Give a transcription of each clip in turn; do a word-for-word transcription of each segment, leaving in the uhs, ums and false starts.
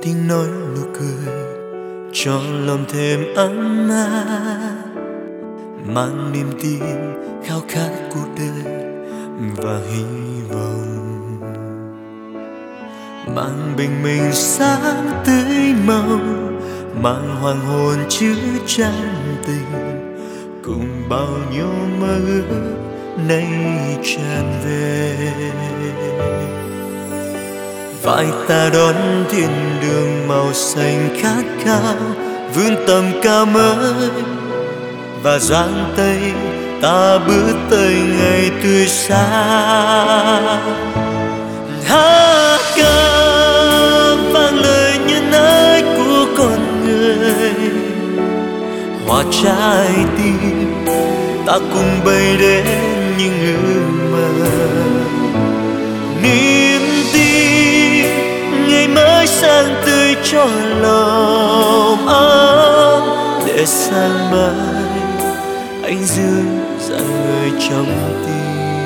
tiếng nói nụ cười cho lòng thêm ấm áp, mang niềm tin khao khát cuộc đời và hy vọng, mang bình minh sáng tươi màu, mang hoàng hôn chứa chan tình, cùng bao nhiêu mơ ước nay tràn về. Vai ta đón thiên đường màu xanh khát khao, vươn tầm cao mới và giang tay ta bước tới ngày tươi sáng. Hát ca vang lời nhân ái của con người, hòa trái tim ta cùng bay đến những ước mơ. Niềm tin ngày mới sáng tươi cho lòng ấm, để sáng mai anh dương dặn người trong tim.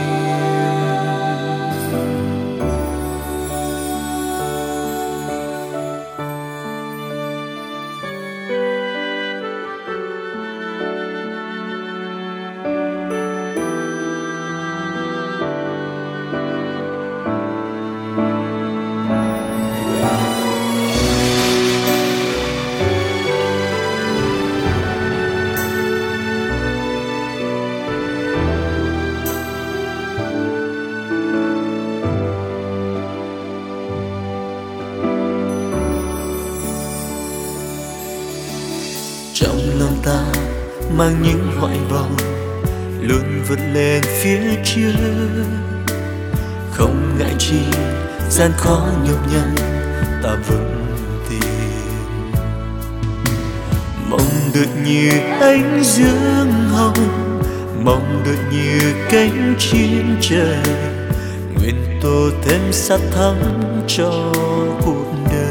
Trong lòng ta mang những hoài vọng, luôn vượt lên phía trước, không ngại chi gian khó nhọc nhằn ta vẫn tìm. Mong được như ánh dương hồng, mong được như cánh chim trời, nguyện tô thêm sắc thắm cho cuộc đời.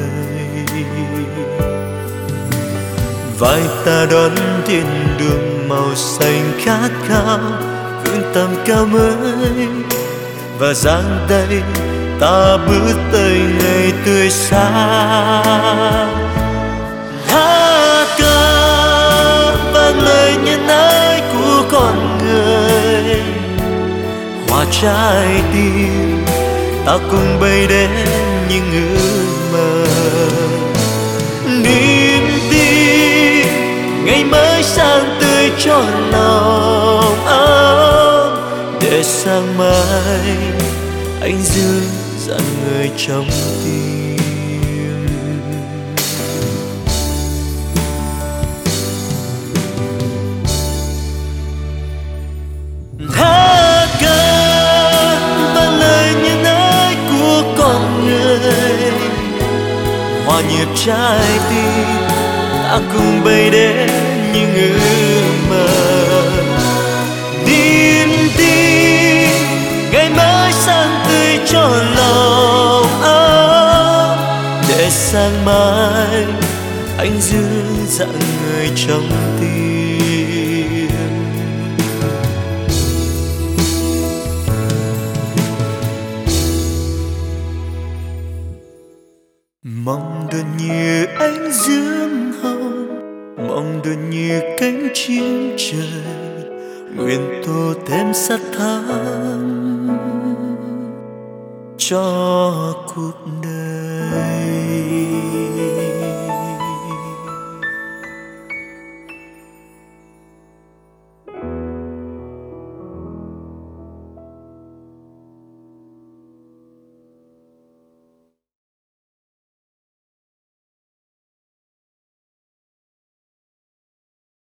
Vai ta đón thiên đường màu xanh khát khao, vươn tầm cao mới và giang tay ta bước tới ngày tươi sáng. Hát ca vang lời nhân ái của con người, hòa trái tim ta cùng bay đến những ước mơ. Niềm tin ngày mới sáng tươi cho lòng ấm, để sáng mai anh dương dặn người trong tim. Hát ca vang lời nhân ái của con người, hòa nhịp trái tim ta cùng bay đến những ước mơ. Niềm tin ngày mới sáng tươi cho lòng ấm, để sáng mai anh dương dặn người trong tim. Mong được như ánh dương hồng, mong được như cánh chim trời, nguyện tô thêm sắc thắm cho cuộc đời.